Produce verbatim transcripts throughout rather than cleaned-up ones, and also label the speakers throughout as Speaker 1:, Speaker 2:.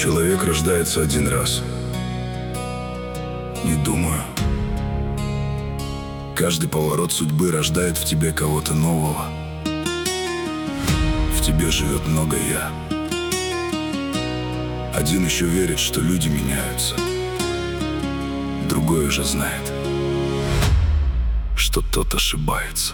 Speaker 1: Человек рождается один раз. Не думаю. Каждый поворот судьбы рождает в тебе кого-то нового. В тебе живет много «я». Один еще верит, что люди меняются. Другой уже знает, что тот ошибается.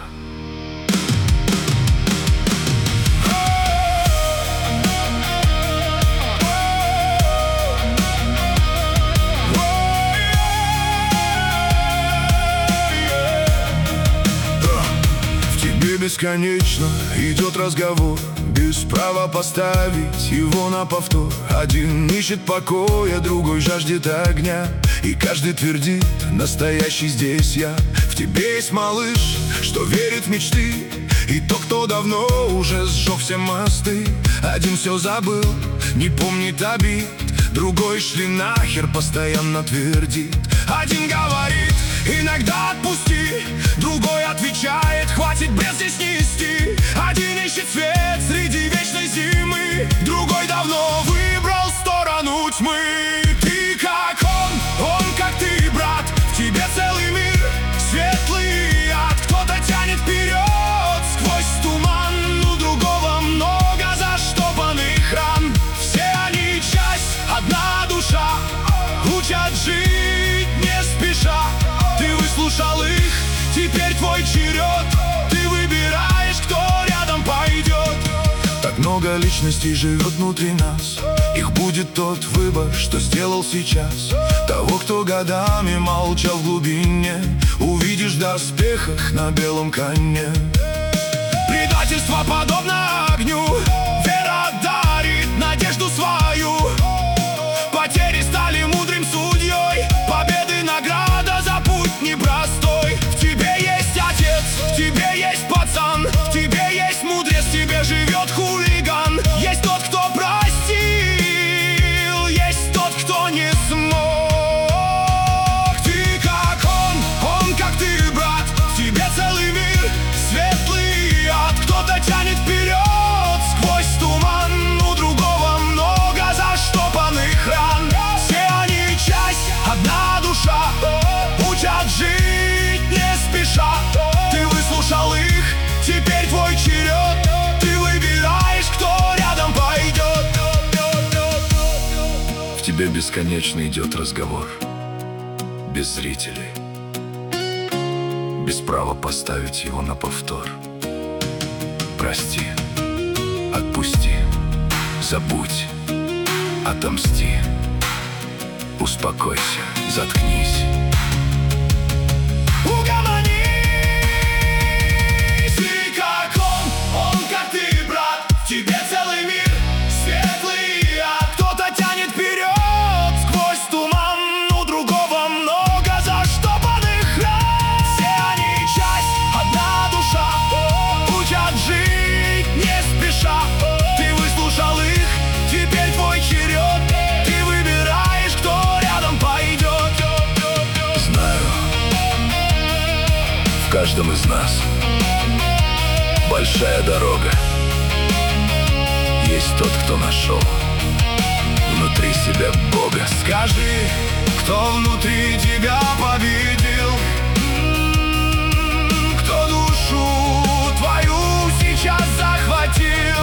Speaker 2: Бесконечно идет разговор, без права поставить его на повтор. Один ищет покоя, другой жаждет огня, и каждый твердит: настоящий здесь я. В тебе есть малыш, что верит в мечты, и тот, кто давно уже сжег все мосты. Один все забыл, не помнит обид, другой шли нахер, постоянно твердит. Один говорит: иногда отпусти, другой отвечает: хватит бред здесь нести. Один ищет свет среди вечной зимы, другой давно выбрал сторону тьмы. Ты как он, он как ты, брат, в тебе целый мир, светлый ад. Кто-то тянет вперед сквозь туман, у другого много заштопанных ран. Все они часть, одна душа, учат жить не спеша. Ты выслушал их, теперь твой черед. Ты выбираешь, кто рядом пойдет. Так много личностей живет внутри нас, их будет тот выбор, что сделал сейчас. Того, кто годами молчал в глубине, увидишь в доспехах на белом коне. Предательство подобно огню, вера дарит надежду свою. Потери стали мудрым судьей, победы награда за путь непростой. В тебе есть отец, в тебе есть пацан, в тебе есть мудрец, в тебе живет хулиган. Есть тот, кто простил, есть тот, кто не смог. Ты как он, он как ты, брат, в тебе целый мир, светлый ад. Кто-то тянет вперед сквозь туман, у другого много заштопанных ран. Все они часть, одна душа, учат жить не спеша. Ты выслушал их, теперь твой черед. Ты выбираешь, кто рядом пойдет.
Speaker 1: В тебе бесконечно идет разговор, без зрителей, без права поставить его на повтор. Прости, отпусти, забудь, отомсти. Успокойся, заткнись.
Speaker 2: Угомонись. Ты как он, он как ты, брат, в тебе целый мир, светлый ад. Кто-то тянет вперед сквозь туман, у другого много заштопанных ран. Все они часть, одна душа, учат жить не спеша. Ты выслушал их, теперь твой черед. Ты выбираешь, кто рядом пойдет.
Speaker 1: Знаю, в каждом из нас большая дорога. Есть тот, кто нашел внутри себя Бога.
Speaker 2: Скажи, кто внутри тебя победил? М-м, кто душу твою сейчас захватил?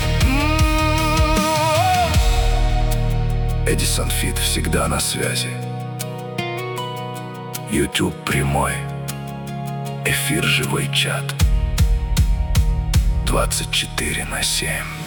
Speaker 2: М-м-м.
Speaker 1: Эдисон Фит всегда на связи. YouTube прямой, эфир живой чат, двадцать четыре на семь.